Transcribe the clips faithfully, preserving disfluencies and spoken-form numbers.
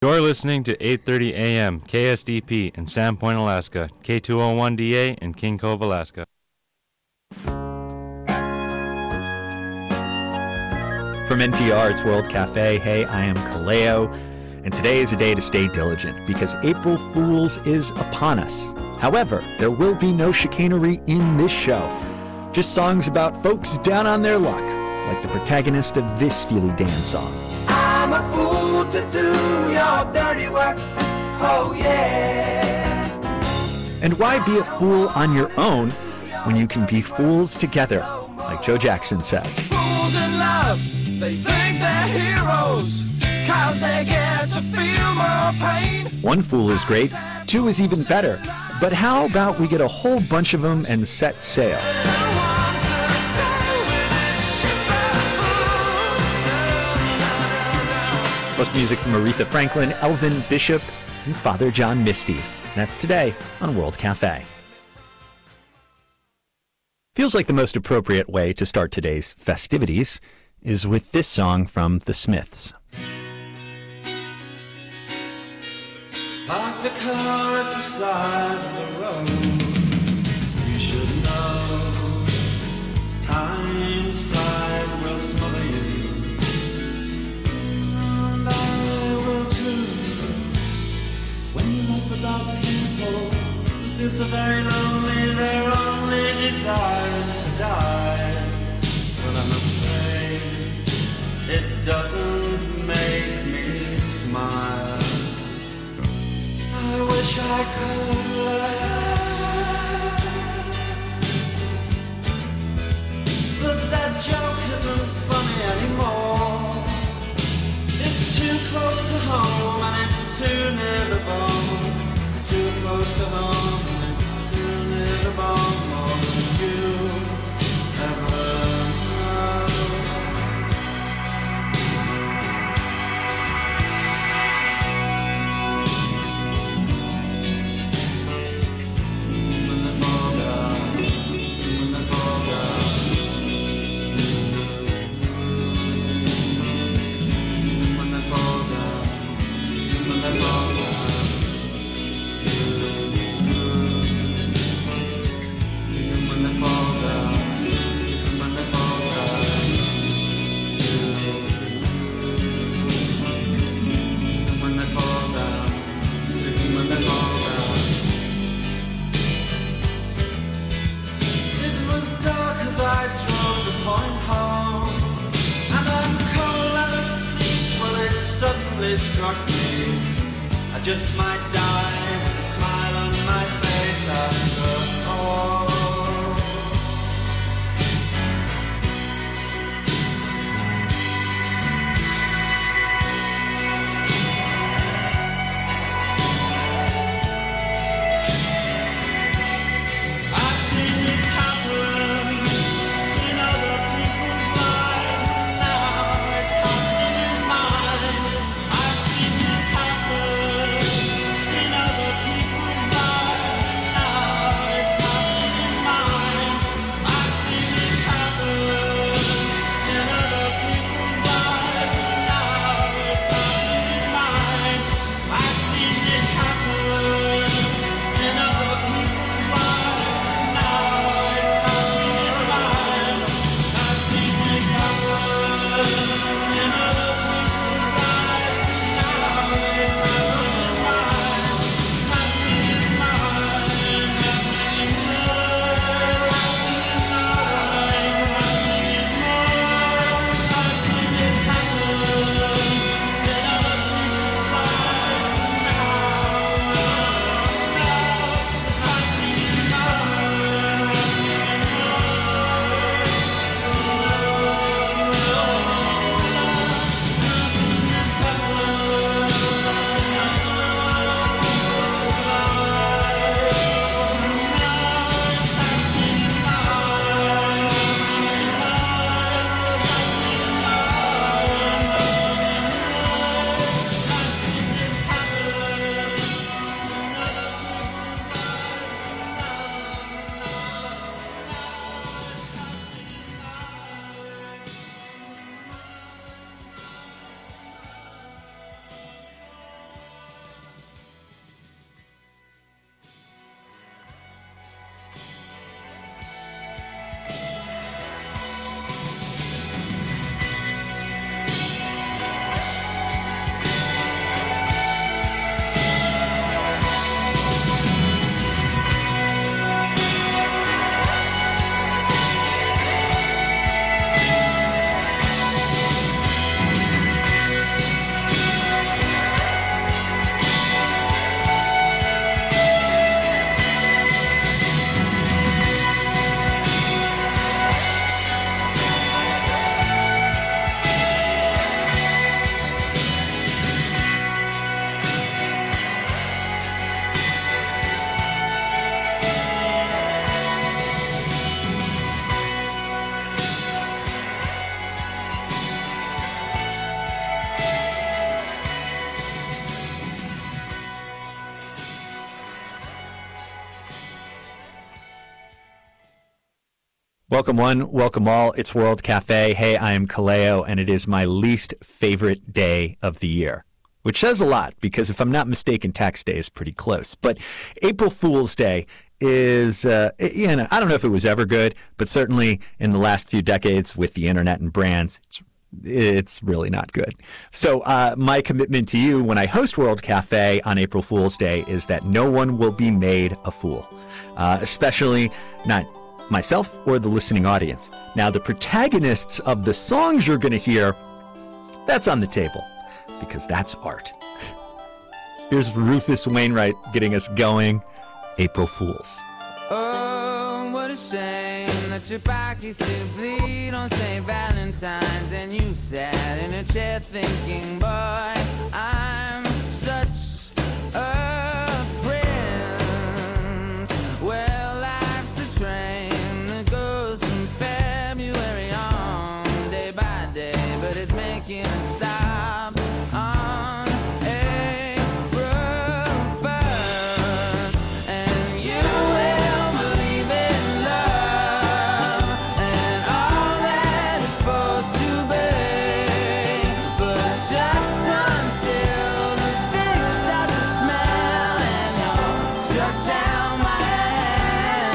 You're listening to eight thirty A M K S D P in Sandpoint, Alaska, K two oh one D A in King Cove, Alaska. From N P R, it's World Cafe. Hey, I am Kaleo, and today is a day to stay diligent because April Fool's is upon us. However, there will be no chicanery in this show. Just songs about folks down on their luck, like the protagonist of this Steely Dan song. I'm a fool to do your dirty work, oh yeah. And why be a fool on your own when you can be fools together, like Joe Jackson says. Fools in love, they think they're heroes, cause they get to feel more pain. One fool is great, two is even better. But how about we get a whole bunch of them and set sail? Plus music from Aretha Franklin, Elvin Bishop, and Father John Misty. And that's today on World Cafe. Feels like the most appropriate way to start today's festivities is with this song from The Smiths. Park the car at the side of the road. You should know time's tide will smother you. And I will too. When you look without people, this is very lonely, their only desire is to die. But I'm afraid it doesn't make me smile. I wish I could laugh, but that joke isn't funny anymore. It's too close to home and it's too near the bone. It's too close to home and it's too near the bone. More than you ever know. Struck me, I just might die with a smile on my face after all. I've seen this happen in other people's lives, and now it's happening in mine. I've seen this happen in other people's lives, now Welcome one, welcome all. It's World Cafe. Hey, I am Kaleo, and it is my least favorite day of the year, which says a lot because if I'm not mistaken, tax day is pretty close. But April Fool's Day is, uh, you know, I don't know if it was ever good, but certainly in the last few decades with the internet and brands, it's it's really not good. So uh, my commitment to you when I host World Cafe on April Fool's Day is that no one will be made a fool, uh, especially not myself or the listening audience. Now, the protagonists of the songs you're going to hear, that's on the table, because that's art. Here's Rufus Wainwright getting us going. April Fools. Oh, what a shame that your pockets still bleed on Saint Valentine's, and you sat in a chair thinking, boy, I'm such a prince. Well, life's a train that goes from February on, day by day, but it's making a stop on April first, and you will believe in love and all that it's supposed to be, but just until the fish start to smell and you're struck down by a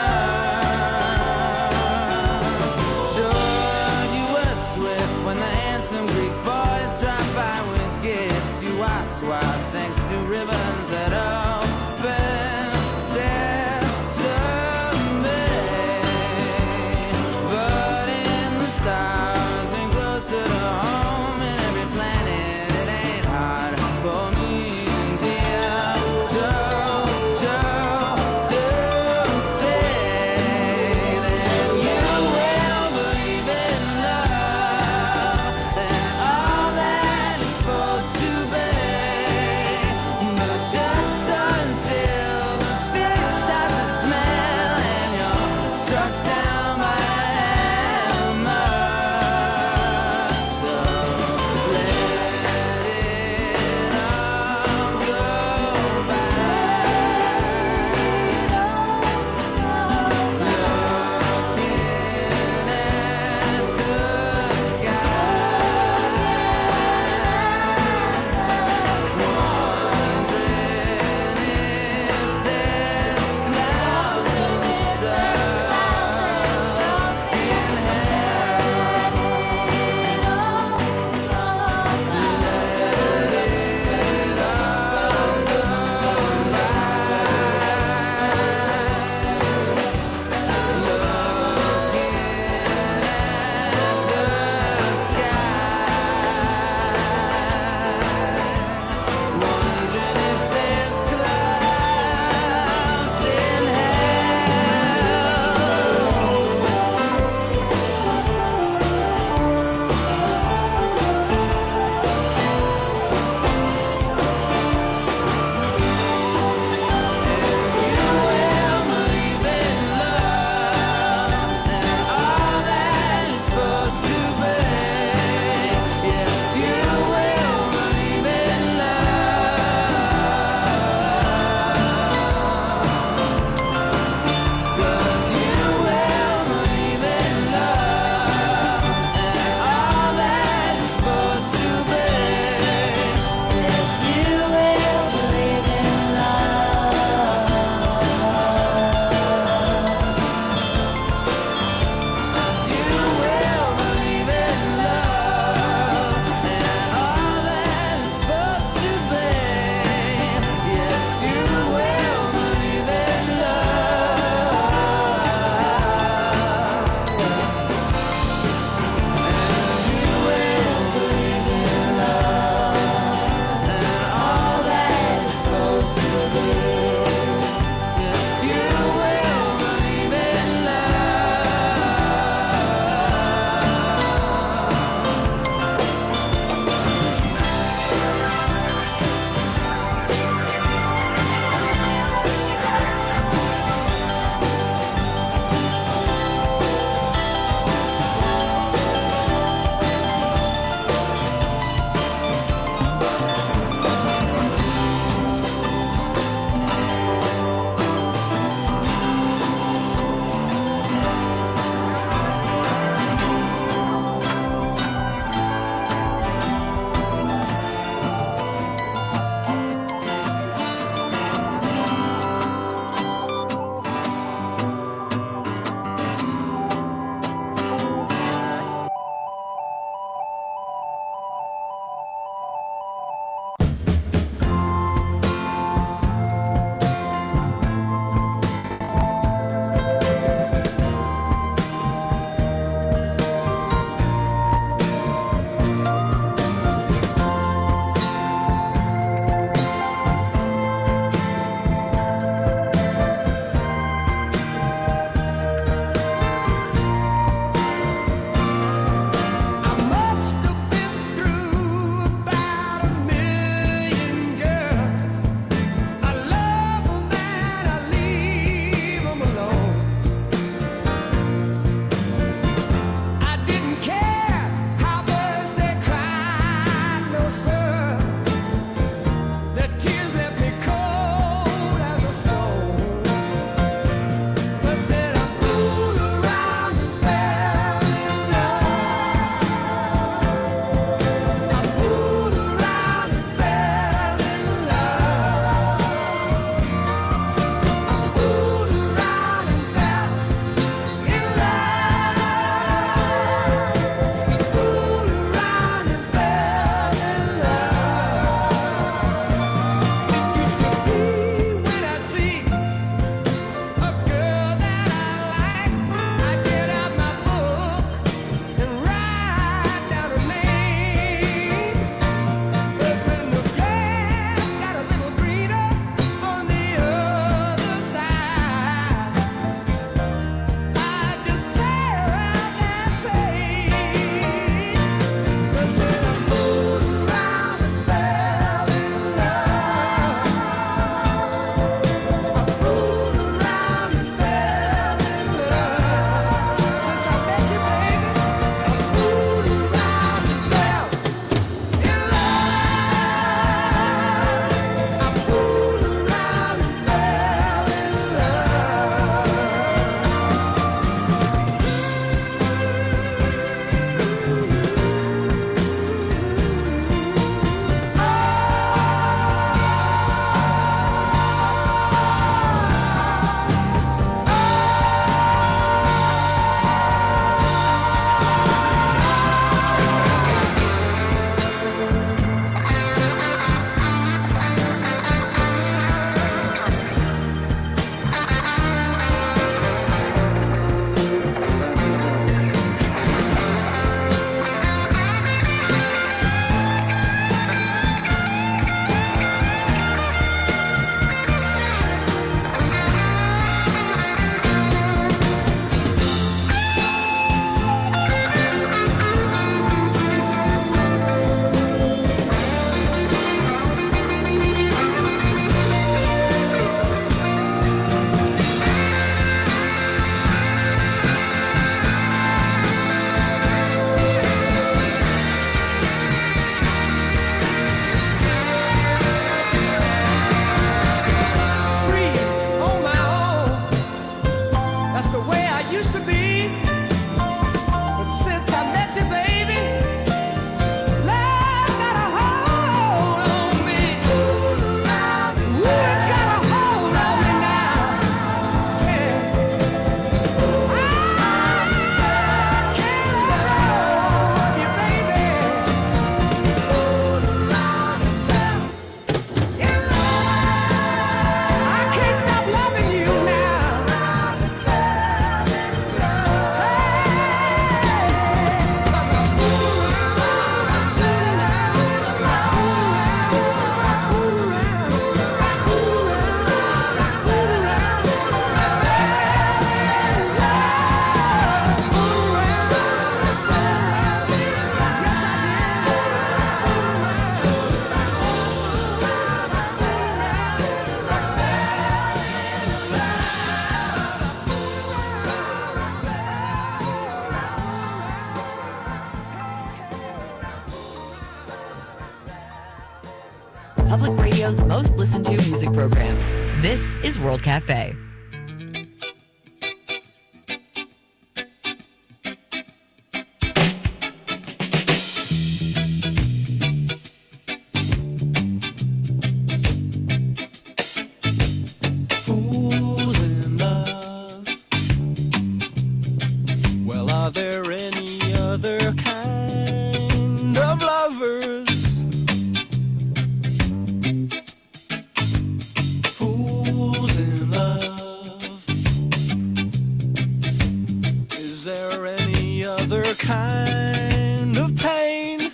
hammer. Sure, you were swift when the handsome Greek boys dropped by with gifts. You are suave thanks to ribbons that open sesame. But in the stars and closer to home in every planet, it ain't hard for me and dear Joe, Joe to say that you will believe in love and all that it's supposed to be, but Toronto's most listened to music program. This is World Cafe. Fools in love. Well, are there any other kind of lovers? Fools in love. Is there any other kind of pain?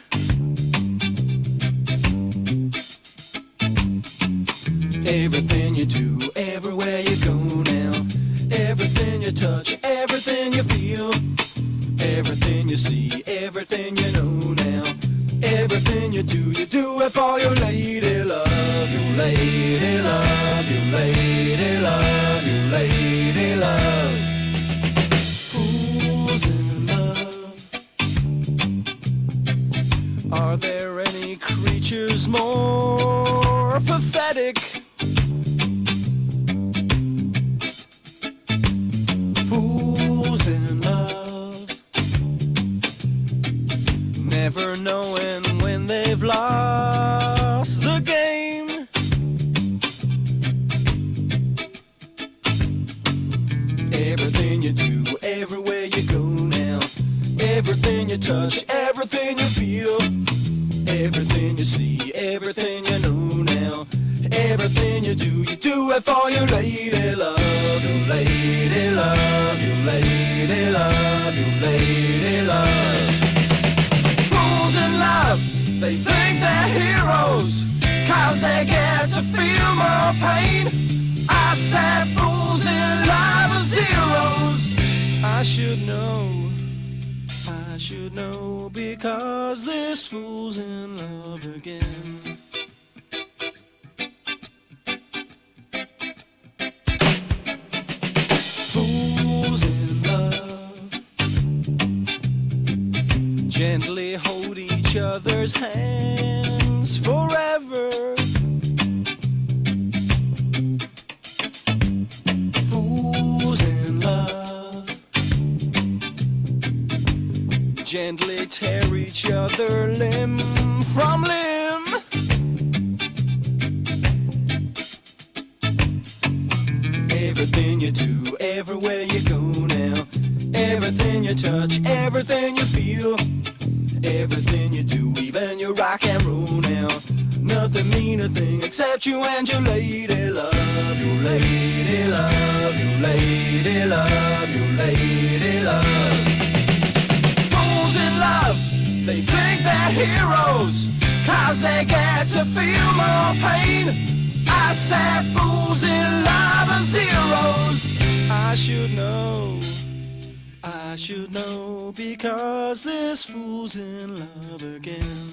Everything you do, everywhere you go now, everything you touch, everything you feel, everything you see, everything you know now, everything you do, you do it for your lady love, your lady love, your lady love, your lady love. Fools in love. Are there any creatures more pathetic? Fools in love, never knowing when they've lost the game. Everything you do, everywhere you go now, everything you touch, everything you feel, everything you see, everything you know now, everything you do, you do it for your lady love, your lady love, your lady love, your lady love. Fools in love, they think they're heroes, cause they get to feel more pain. I said fools in love are zeros. I should know, I should know, because this fool's in love again. Fools in love, gently hold each other's hands forever. Fools in love, gently tear each other limb from limb. Everything you do, everywhere you go now, everything you touch, everything you feel, everything you do, even your rock and roll now, nothing mean a thing except you and your lady love, your lady love, your lady love, your lady love. Fools in love, they think they're heroes, cause they get to feel more pain. I said fools in love are zeros. I should know, I should know, because this fool's in love again.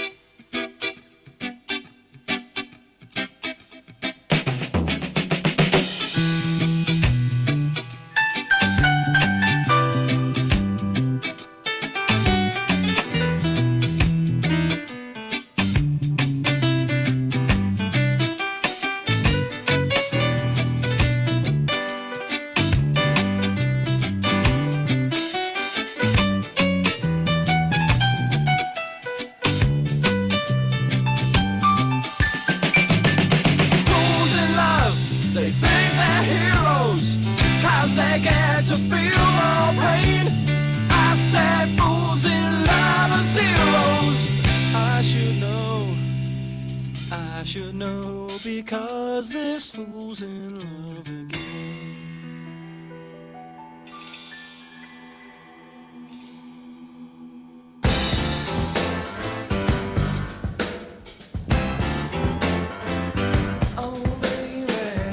Because this fool's in love again. Oh, baby.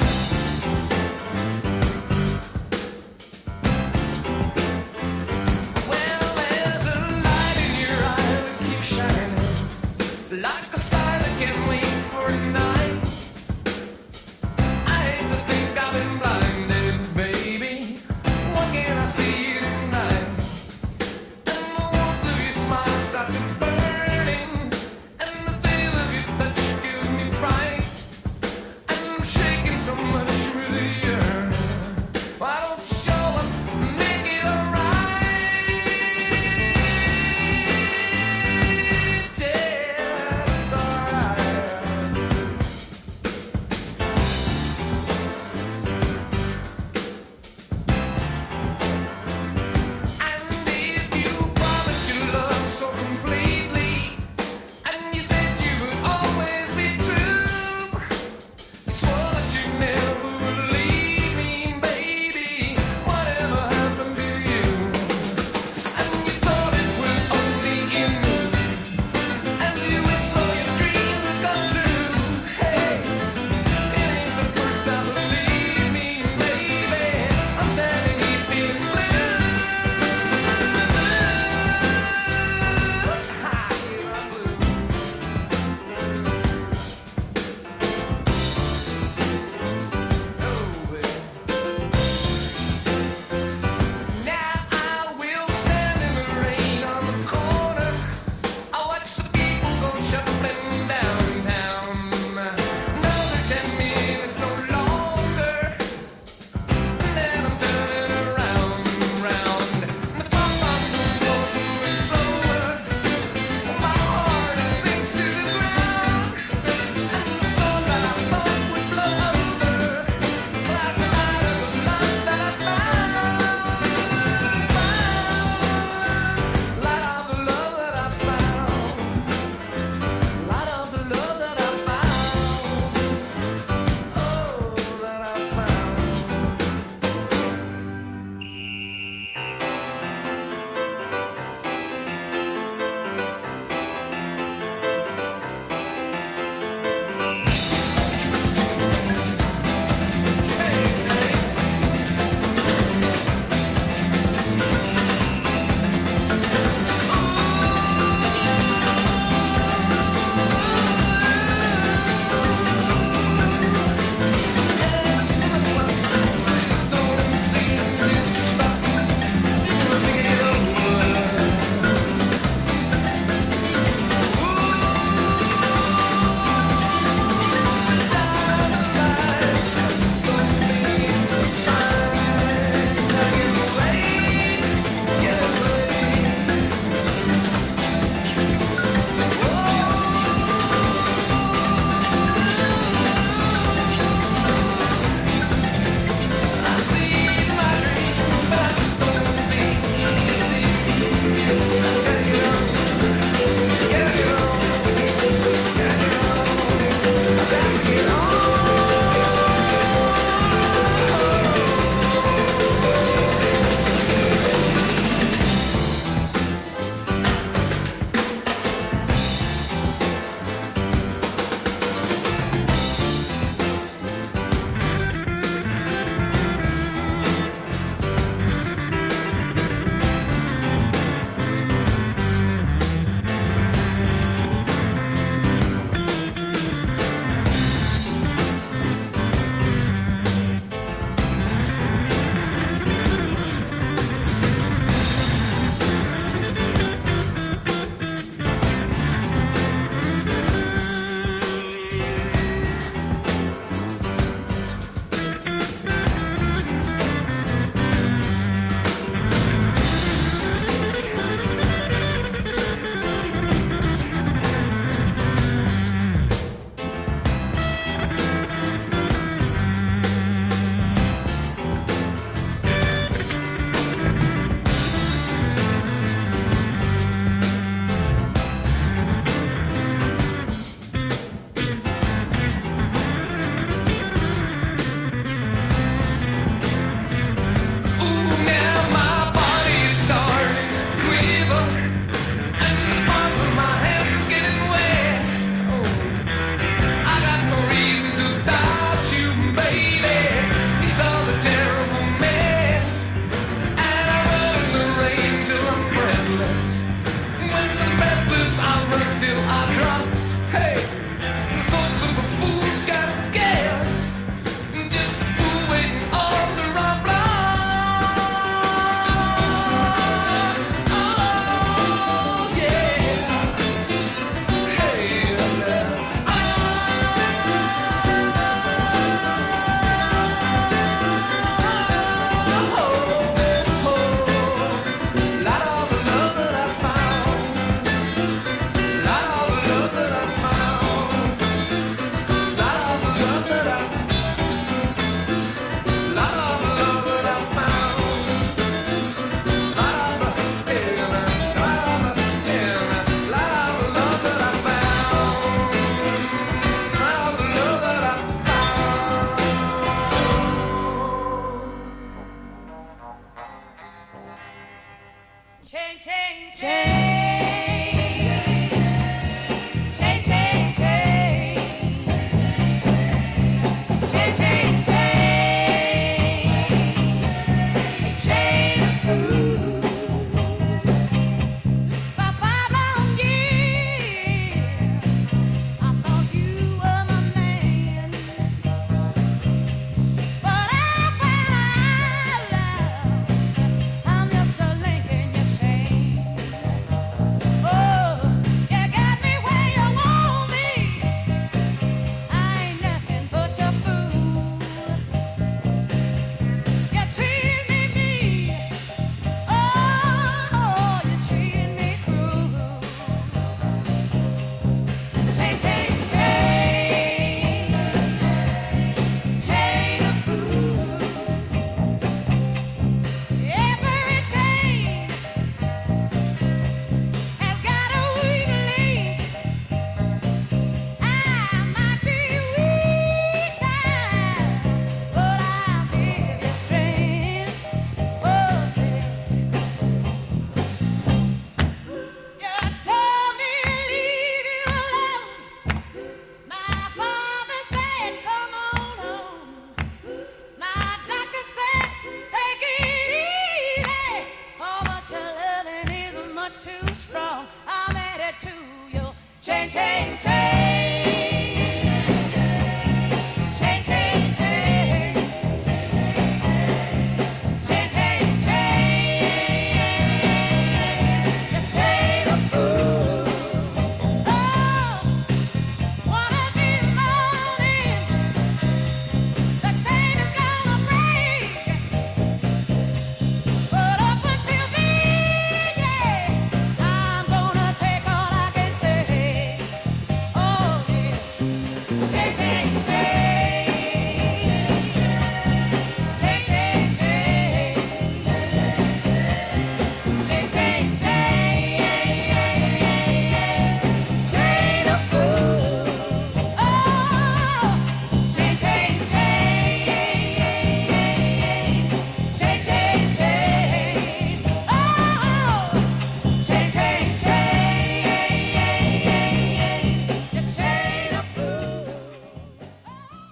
Well, there's a light in your eye that keeps shining, like a sign that can't wait for tonight. I hate to think I've been blind.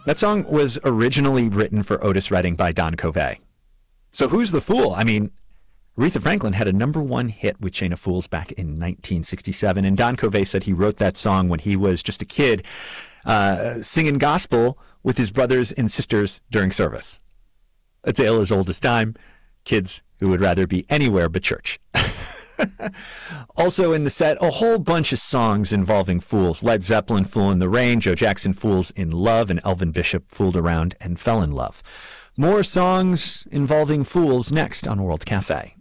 That song was originally written for Otis Redding by Don Covey. So who's the fool? I mean, Aretha Franklin had a number one hit with Chain of Fools back in nineteen sixty-seven, and Don Covey said he wrote that song when he was just a kid, uh, singing gospel with his brothers and sisters during service. A tale as old as time, kids who would rather be anywhere but church. Also in the set, a whole bunch of songs involving fools. Led Zeppelin, Fool in the Rain, Joe Jackson, Fools in Love, and Elvin Bishop, Fooled Around and Fell in Love. More songs involving fools next on World Cafe.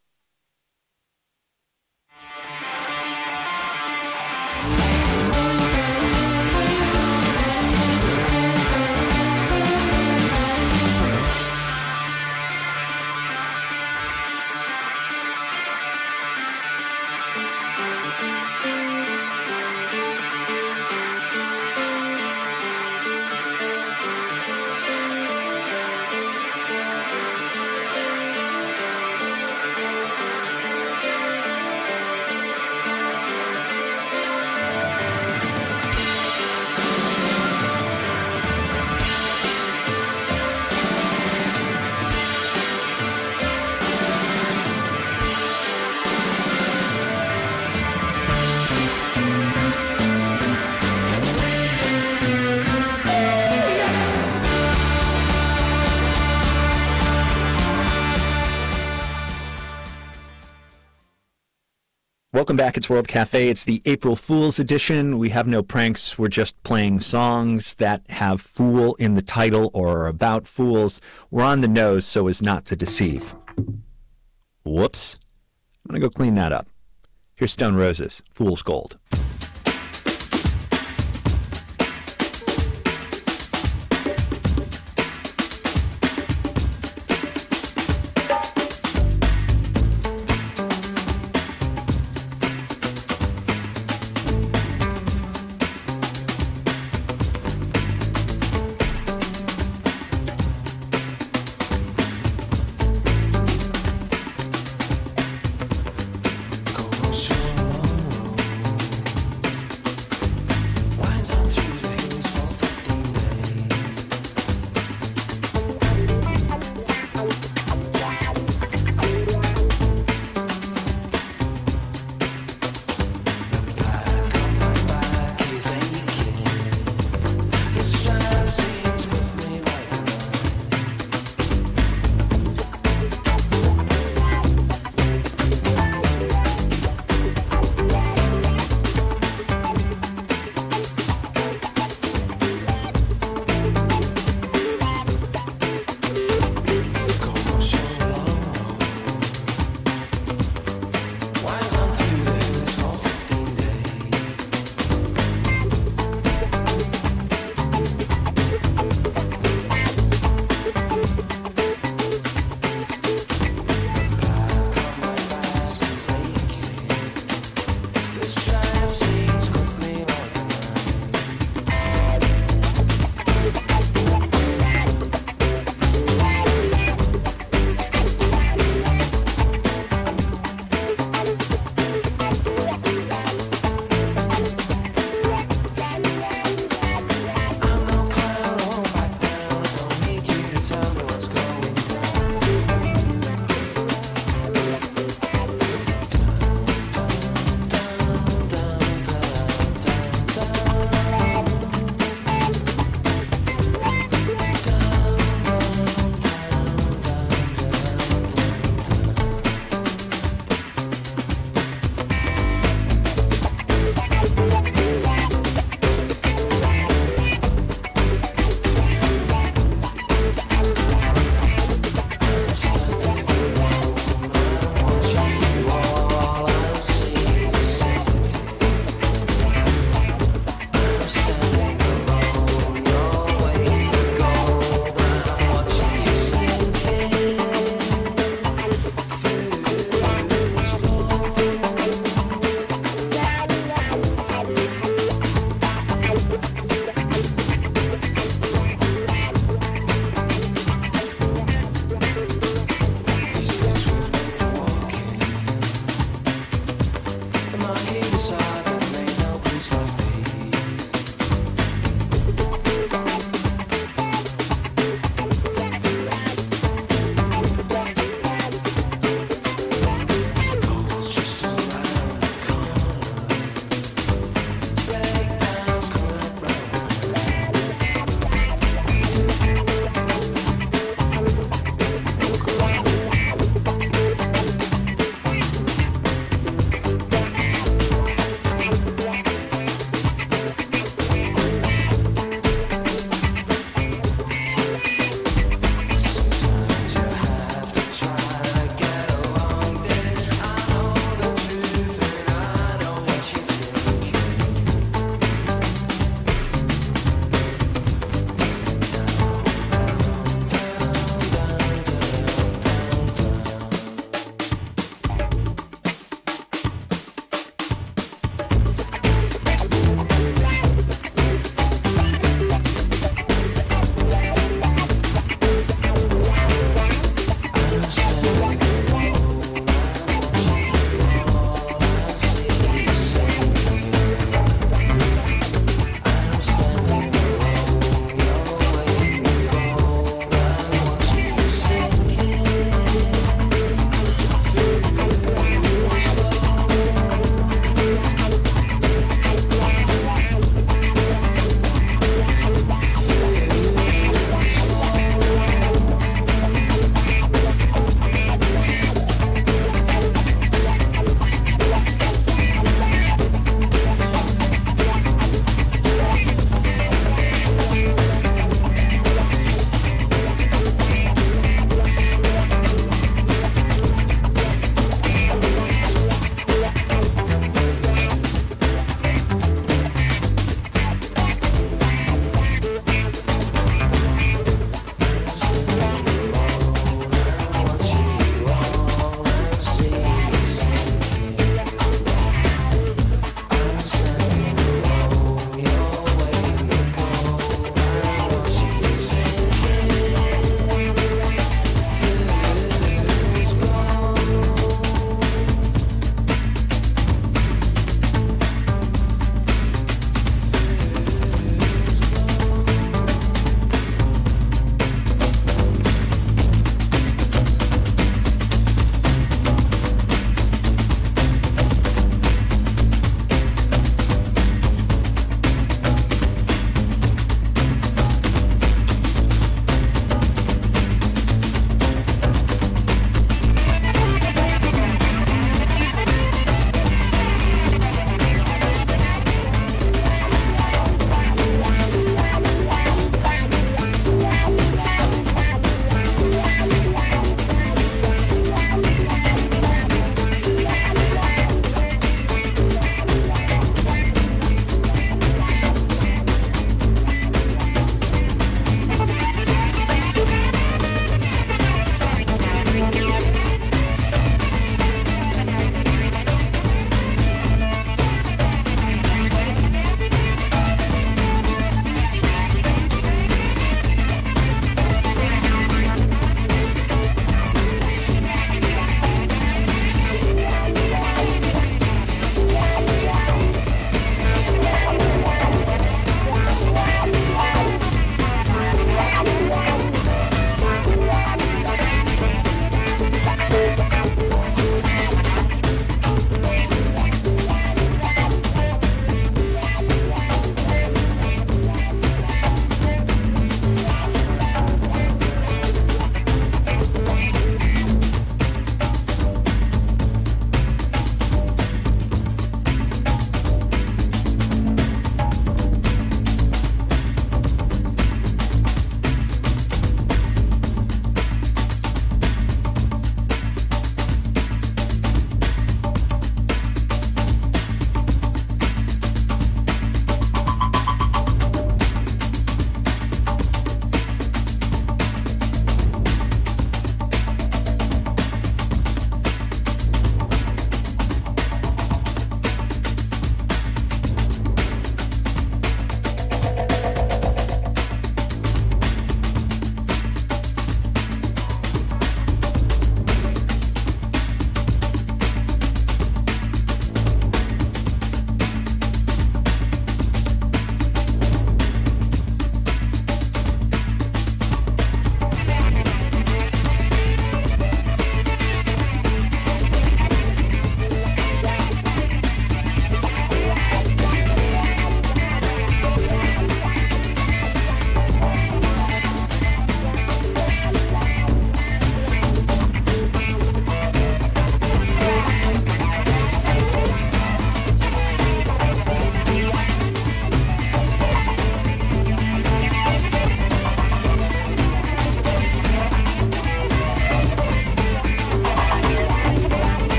Welcome back. It's World Cafe. It's the April Fool's edition. We have no pranks. We're just playing songs that have fool in the title or are about fools. We're on the nose so as not to deceive. Whoops. I'm going to go clean that up. Here's Stone Roses, Fool's Gold.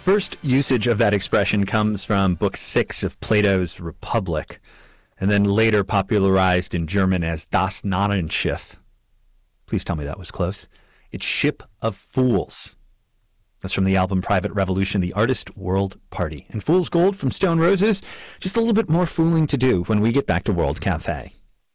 first usage of that expression comes from Book Six of Plato's Republic, and then later popularized in German as Das Narrenschiff. Please tell me that was close. It's Ship of Fools. That's from the album Private Revolution, the Artist World Party. And Fool's Gold from Stone Roses, just a little bit more fooling to do when we get back to World Cafe.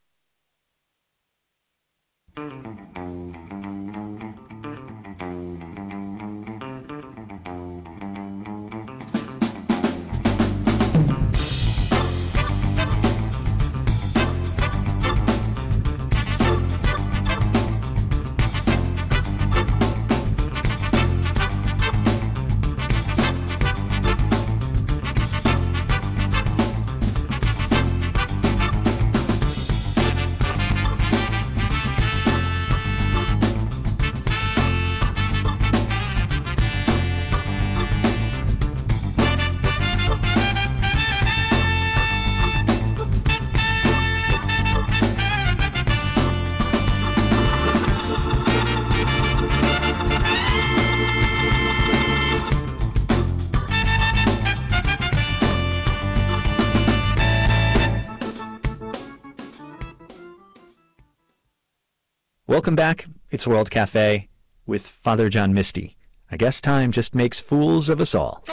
Welcome back. It's World Cafe with Father John Misty. I guess time just makes fools of us all.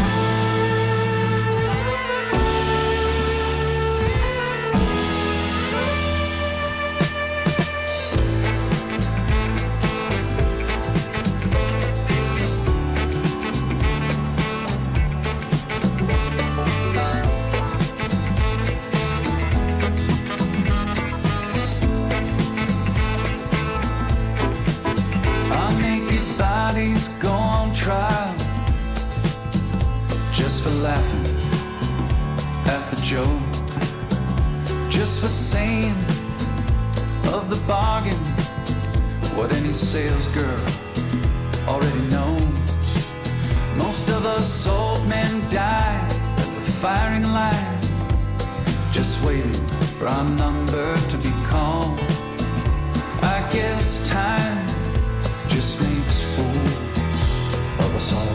Go on trial just for laughing at the joke, just for saying of the bargain what any sales girl already knows. Most of us old men die at the firing line, just waiting for our number to be called. I guess time just makes fools of us all.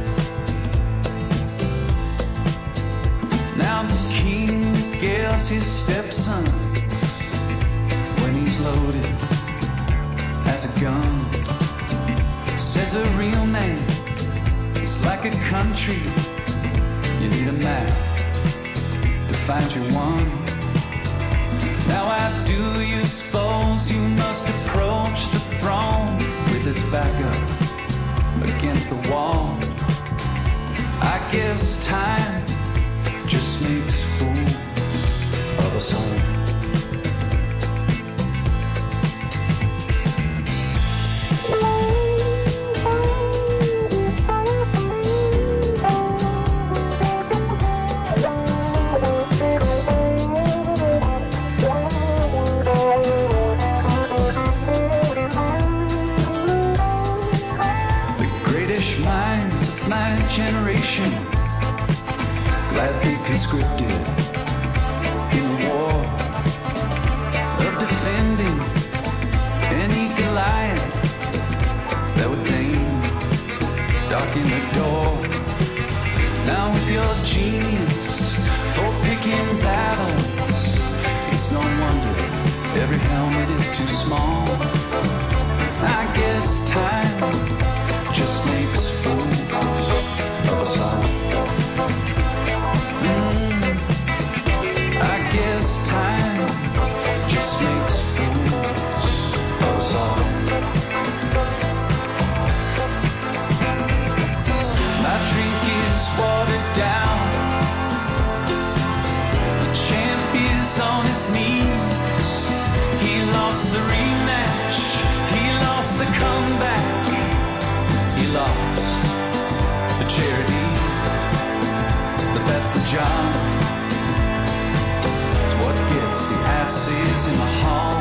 Now the king regales his stepson when he's loaded as a gun. Says a real man is like a country, you need a map to find your one. Now how do you suppose you must approach the throne with its back up against the wall? I guess time just makes fools of us all. Generation gladly conscripted in the war of defending any Goliath that would deign darken the door. Now with your genius for picking battles, it's no wonder every helmet is too small. I guess time just makes fools of us all. Mm, I guess time just makes fools of us all. My drink is watered down, the champ is on his knees. He lost the rematch, he lost the comeback, he lost for charity, but that's the job. It's what gets the asses in the hall.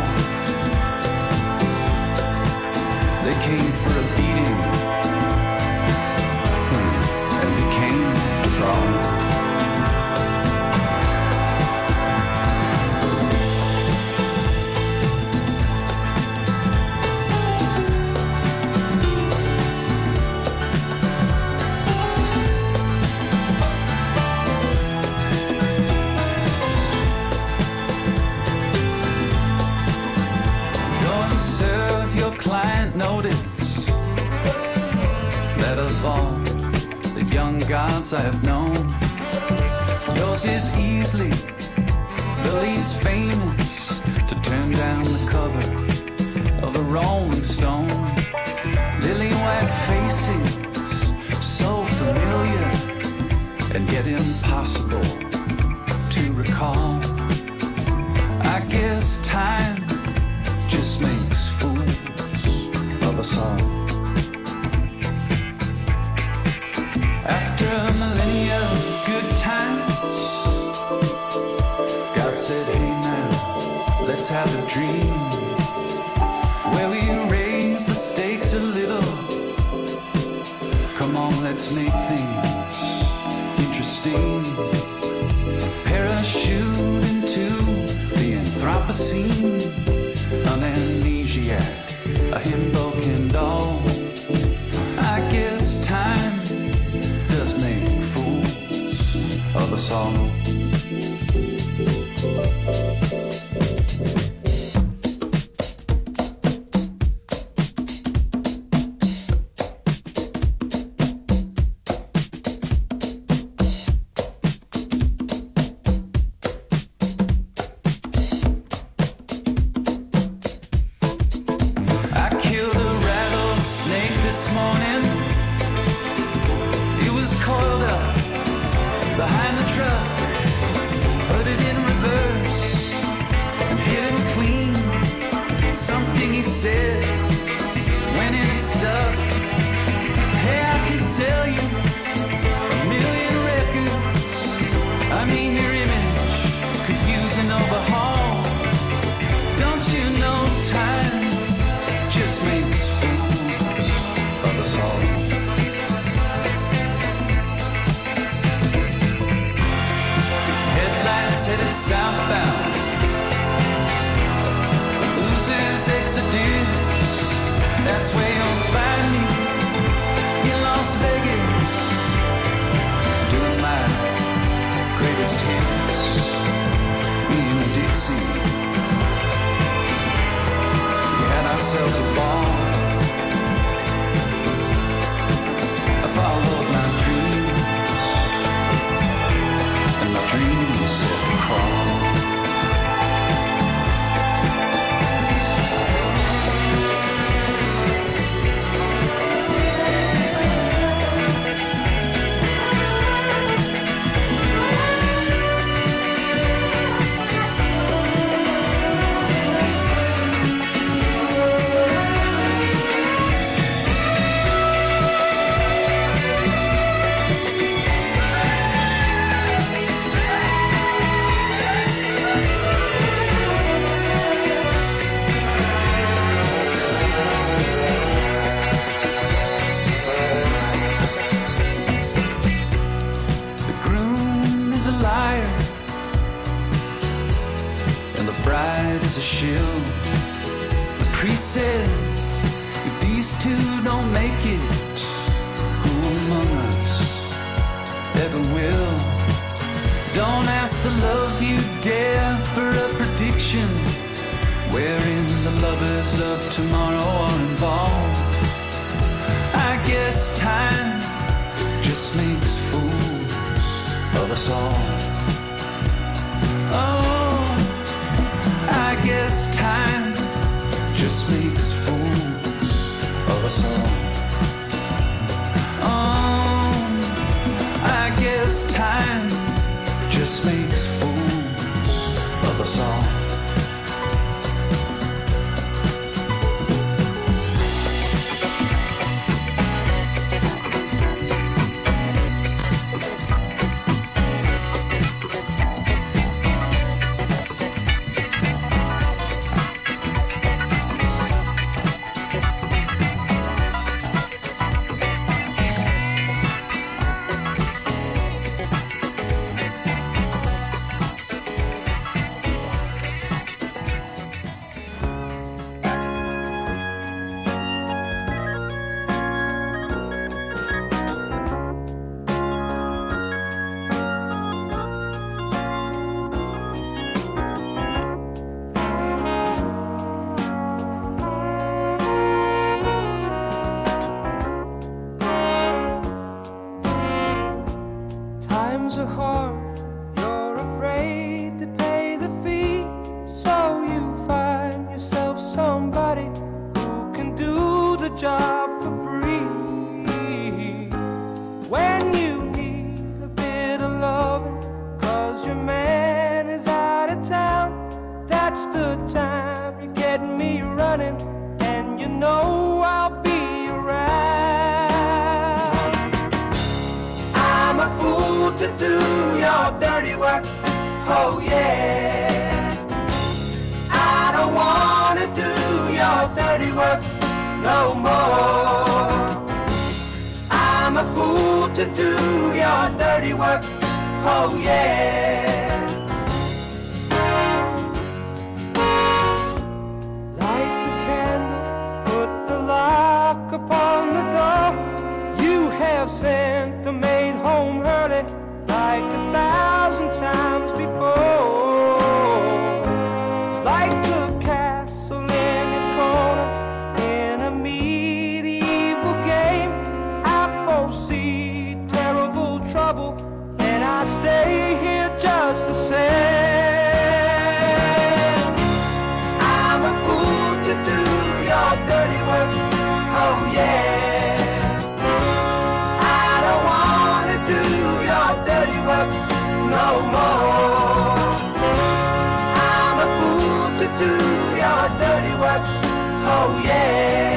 They came for a beating hmm. and became strong. gods I have known. Yours is easily the least famous to turn down the cover of the Rolling Stone. Lily white faces, so familiar and yet impossible to recall. I guess time just makes fools of us all. After millennia of good times, God said, hey now, let's have a dream where we raise the stakes a little. Come on, let's make things interesting. Parachute into the Anthropocene, an amnesiac, a himbo Kendall. I guess time does make fools of us all. your job for free. When you need a bit of loving, cause your man is out of town, that's the time you get me running, and you know I'll be around. I'm a fool to do your dirty work, oh yeah. I don't wanna do your dirty work no more. I'm a fool to do your dirty work, oh yeah. Light the candle, put the lock upon the door. You have sent the maid home early like a thousand times before. Like the castle in its corner in a medieval game, I foresee terrible trouble, and I stay here just the same. I'm a fool to do your dirty work, oh yeah. I don't wanna do your dirty work no more. I'm a fool to do your dirty work, oh yeah.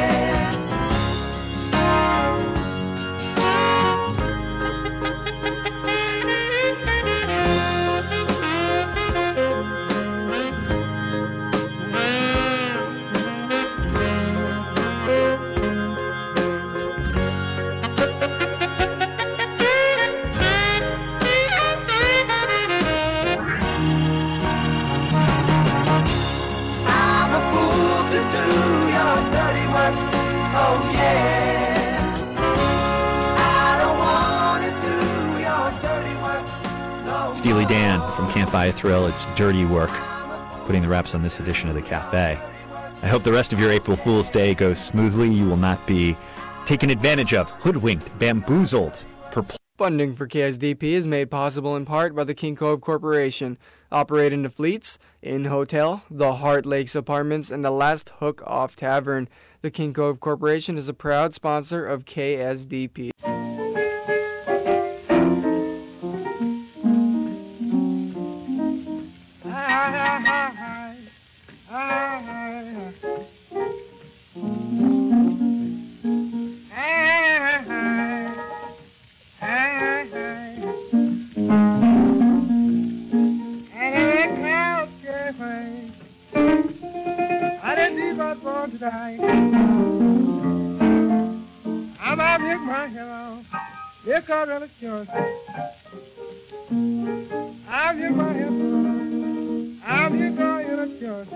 I'm a fool to do your dirty work, oh yeah. I don't wanna do your dirty work no Steely Dan from Can't Buy a Thrill. It's dirty work. Putting the wraps on this edition of the Cafe. I hope the rest of your April Fool's Day goes smoothly. You will not be taken advantage of, hoodwinked, bamboozled, perplexed. Funding for K S D P is made possible in part by the King Cove Corporation, operating the Fleets, Inn Hotel, the Heart Lakes Apartments, and the Last Hook Off Tavern. The King Cove Corporation is a proud sponsor of K S D P. I'm out here, my hello. Here comes the church. I'm here, my hello. I'm here, going to church.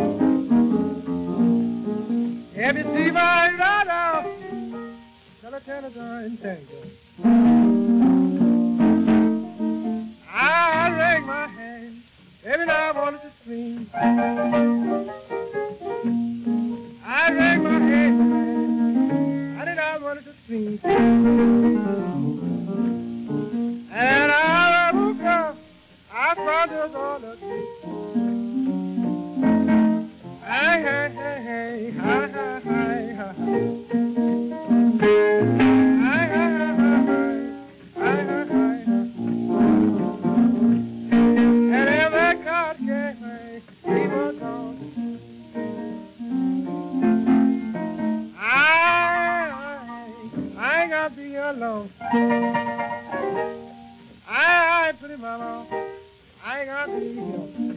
If you see my daughter, tell her, tell her, and thank you. I raise my hand every time I wanted to scream. I raise my hand, I did not want to scream. And I woke up, I found us all asleep. Hey, hey, hey, hey, hi, hi, hi, hi. Hi, hi, hi, hi, hi, hi, hi. And every card gave me, he was gone. I, I ain't gonna be alone. I, I, pretty mama, I ain't gonna be alone.